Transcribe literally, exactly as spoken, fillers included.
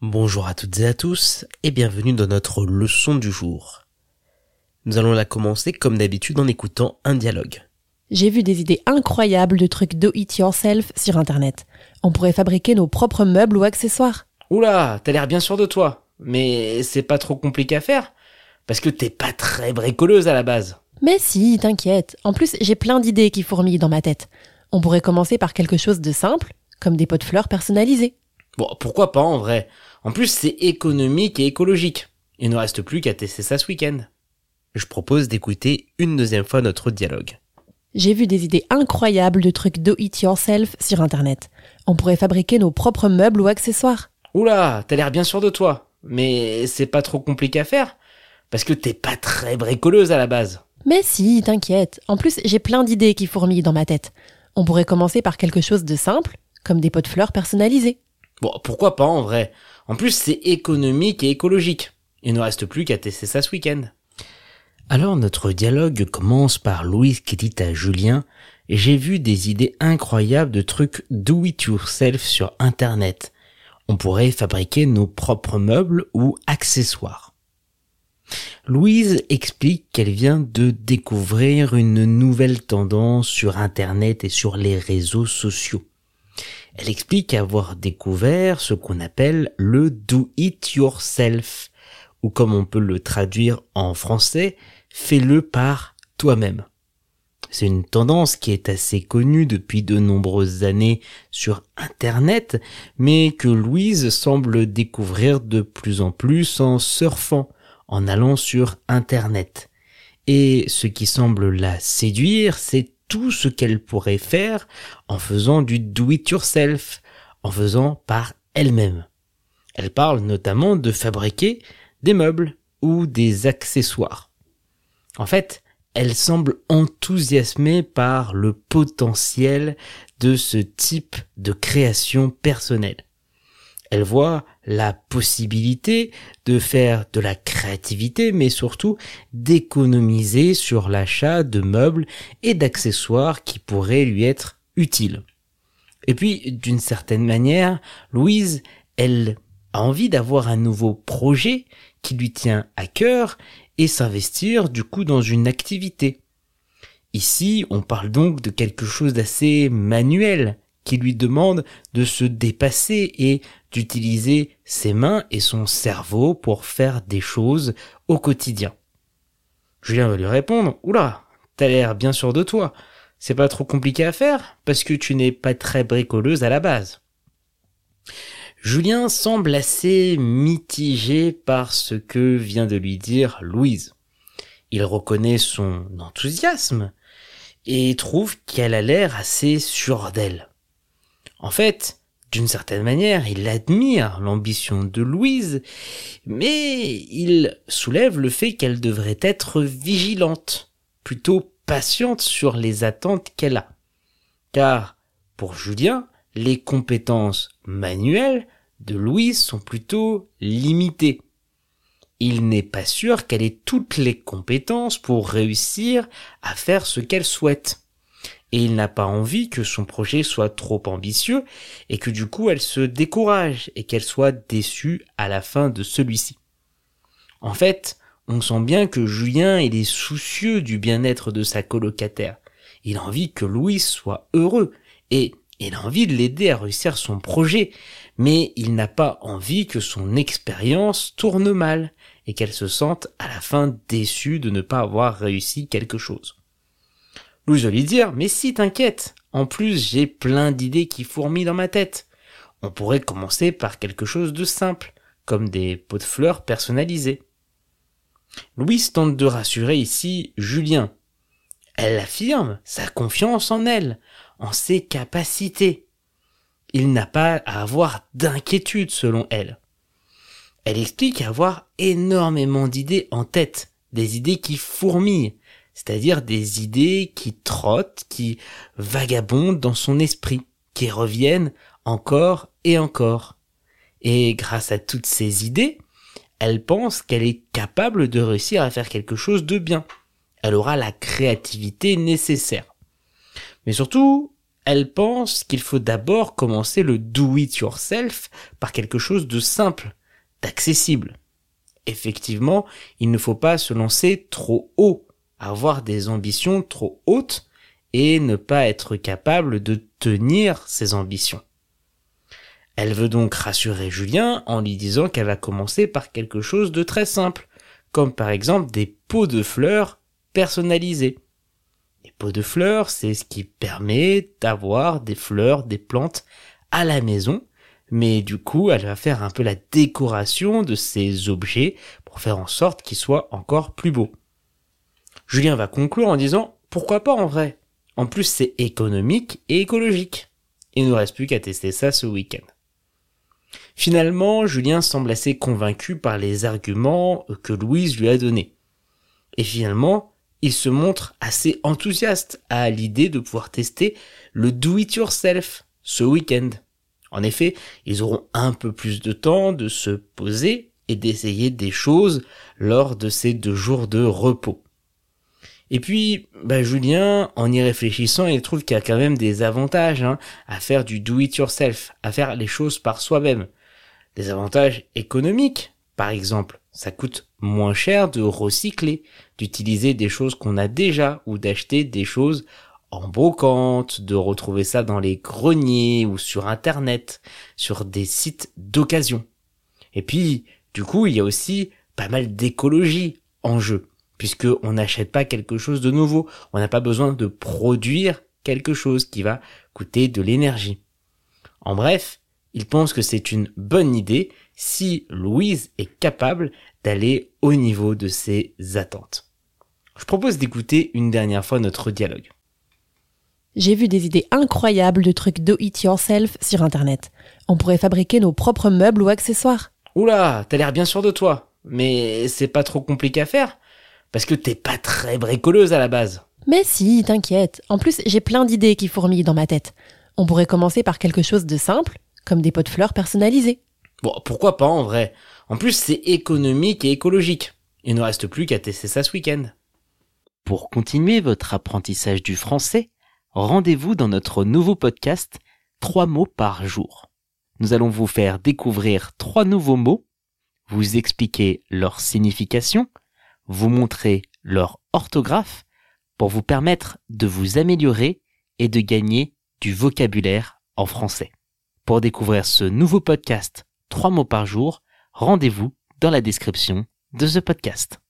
Bonjour à toutes et à tous et bienvenue dans notre leçon du jour. Nous allons la commencer comme d'habitude en écoutant un dialogue. J'ai vu des idées incroyables de trucs do-it-yourself sur internet. On pourrait fabriquer nos propres meubles ou accessoires. Oula, t'as l'air bien sûr de toi. Mais c'est pas trop compliqué à faire parce que t'es pas très bricoleuse à la base. Mais si, t'inquiète. En plus, j'ai plein d'idées qui fourmillent dans ma tête. On pourrait commencer par quelque chose de simple, comme des pots de fleurs personnalisés. Bon, pourquoi pas en vrai. En plus, c'est économique et écologique. Il ne reste plus qu'à tester ça ce week-end. Je propose d'écouter une deuxième fois notre dialogue. J'ai vu des idées incroyables de trucs do-it-yourself sur internet. On pourrait fabriquer nos propres meubles ou accessoires. Oula, t'as l'air bien sûr de toi. Mais c'est pas trop compliqué à faire parce que t'es pas très bricoleuse à la base. Mais si, t'inquiète. En plus, j'ai plein d'idées qui fourmillent dans ma tête. On pourrait commencer par quelque chose de simple, comme des pots de fleurs personnalisés. Bon, pourquoi pas en vrai. En plus, c'est économique et écologique. Il ne reste plus qu'à tester ça ce week-end. Alors notre dialogue commence par Louise qui dit à Julien « J'ai vu des idées incroyables de trucs do-it-yourself sur internet. On pourrait fabriquer nos propres meubles ou accessoires. » Louise explique qu'elle vient de découvrir une nouvelle tendance sur internet et sur les réseaux sociaux. Elle explique avoir découvert ce qu'on appelle le do-it-yourself, ou comme on peut le traduire en français, fais-le par toi-même. C'est une tendance qui est assez connue depuis de nombreuses années sur Internet, mais que Louise semble découvrir de plus en plus en surfant, en allant sur Internet. Et ce qui semble la séduire, c'est tout ce qu'elle pourrait faire en faisant du do-it-yourself, en faisant par elle-même. Elle parle notamment de fabriquer des meubles ou des accessoires. En fait, elle semble enthousiasmée par le potentiel de ce type de création personnelle. Elle voit la possibilité de faire de la créativité, mais surtout d'économiser sur l'achat de meubles et d'accessoires qui pourraient lui être utiles. Et puis, d'une certaine manière, Louise, elle a envie d'avoir un nouveau projet qui lui tient à cœur et s'investir du coup dans une activité. Ici, on parle donc de quelque chose d'assez manuel qui lui demande de se dépasser et d'utiliser ses mains et son cerveau pour faire des choses au quotidien. Julien va lui répondre « Oula, t'as l'air bien sûr de toi. C'est pas trop compliqué à faire parce que tu n'es pas très bricoleuse à la base. » Julien semble assez mitigé par ce que vient de lui dire Louise. Il reconnaît son enthousiasme et trouve qu'elle a l'air assez sûre d'elle. En fait, d'une certaine manière, il admire l'ambition de Louise, mais il soulève le fait qu'elle devrait être vigilante, plutôt patiente sur les attentes qu'elle a. Car, pour Julien, les compétences manuelles de Louise sont plutôt limitées. Il n'est pas sûr qu'elle ait toutes les compétences pour réussir à faire ce qu'elle souhaite. Et il n'a pas envie que son projet soit trop ambitieux et que du coup elle se décourage et qu'elle soit déçue à la fin de celui-ci. En fait, on sent bien que Julien il est soucieux du bien-être de sa colocataire. Il a envie que Louise soit heureux et il a envie de l'aider à réussir son projet, mais il n'a pas envie que son expérience tourne mal et qu'elle se sente à la fin déçue de ne pas avoir réussi quelque chose. Louise va lui dire « Mais si, t'inquiète, en plus j'ai plein d'idées qui fourmillent dans ma tête. On pourrait commencer par quelque chose de simple, comme des pots de fleurs personnalisés. » Louise tente de rassurer ici Julien. Elle affirme sa confiance en elle, en ses capacités. Il n'a pas à avoir d'inquiétude selon elle. Elle explique avoir énormément d'idées en tête, des idées qui fourmillent, c'est-à-dire des idées qui trottent, qui vagabondent dans son esprit, qui reviennent encore et encore. Et grâce à toutes ces idées, elle pense qu'elle est capable de réussir à faire quelque chose de bien. Elle aura la créativité nécessaire. Mais surtout, Elle pense qu'il faut d'abord commencer le do-it-yourself par quelque chose de simple, d'accessible. Effectivement, il ne faut pas se lancer trop haut, avoir des ambitions trop hautes et ne pas être capable de tenir ses ambitions. Elle veut donc rassurer Julien en lui disant qu'elle va commencer par quelque chose de très simple, comme par exemple des pots de fleurs personnalisés. Les pots de fleurs, c'est ce qui permet d'avoir des fleurs, des plantes à la maison, mais du coup, elle va faire un peu la décoration de ces objets pour faire en sorte qu'ils soient encore plus beaux. Julien va conclure en disant « Pourquoi pas en vrai ? En plus, c'est économique et écologique. » Il ne nous reste plus qu'à tester ça ce week-end. Finalement, Julien semble assez convaincu par les arguments que Louise lui a donnés. Et finalement, il se montre assez enthousiaste à l'idée de pouvoir tester le do-it-yourself ce week-end. En effet, ils auront un peu plus de temps de se poser et d'essayer des choses lors de ces deux jours de repos. Et puis, bah, Julien, en y réfléchissant, il trouve qu'il y a quand même des avantages hein, à faire du do-it-yourself, à faire les choses par soi-même. Des avantages économiques, par exemple. Ça coûte moins cher de recycler, d'utiliser des choses qu'on a déjà ou d'acheter des choses en brocante, de retrouver ça dans les greniers ou sur Internet, sur des sites d'occasion. Et puis, du coup, il y a aussi pas mal d'écologie en jeu, puisque on n'achète pas quelque chose de nouveau. On n'a pas besoin de produire quelque chose qui va coûter de l'énergie. En bref, il pense que c'est une bonne idée si Louise est capable d'aller au niveau de ses attentes. Je propose d'écouter une dernière fois notre dialogue. J'ai vu des idées incroyables de trucs do-it-yourself sur Internet. On pourrait fabriquer nos propres meubles ou accessoires. Oula, t'as l'air bien sûr de toi, mais c'est pas trop compliqué à faire, parce que t'es pas très bricoleuse à la base. Mais si, t'inquiète. En plus, j'ai plein d'idées qui fourmillent dans ma tête. On pourrait commencer par quelque chose de simple, comme des pots de fleurs personnalisés. Bon, pourquoi pas en vrai. En plus, c'est économique et écologique. Il ne reste plus qu'à tester ça ce week-end. Pour continuer votre apprentissage du français, rendez-vous dans notre nouveau podcast trois mots par jour. Nous allons vous faire découvrir trois nouveaux mots, vous expliquer leur signification, vous montrer leur orthographe pour vous permettre de vous améliorer et de gagner du vocabulaire en français. Pour découvrir ce nouveau podcast trois mots par jour, rendez-vous dans la description de ce podcast.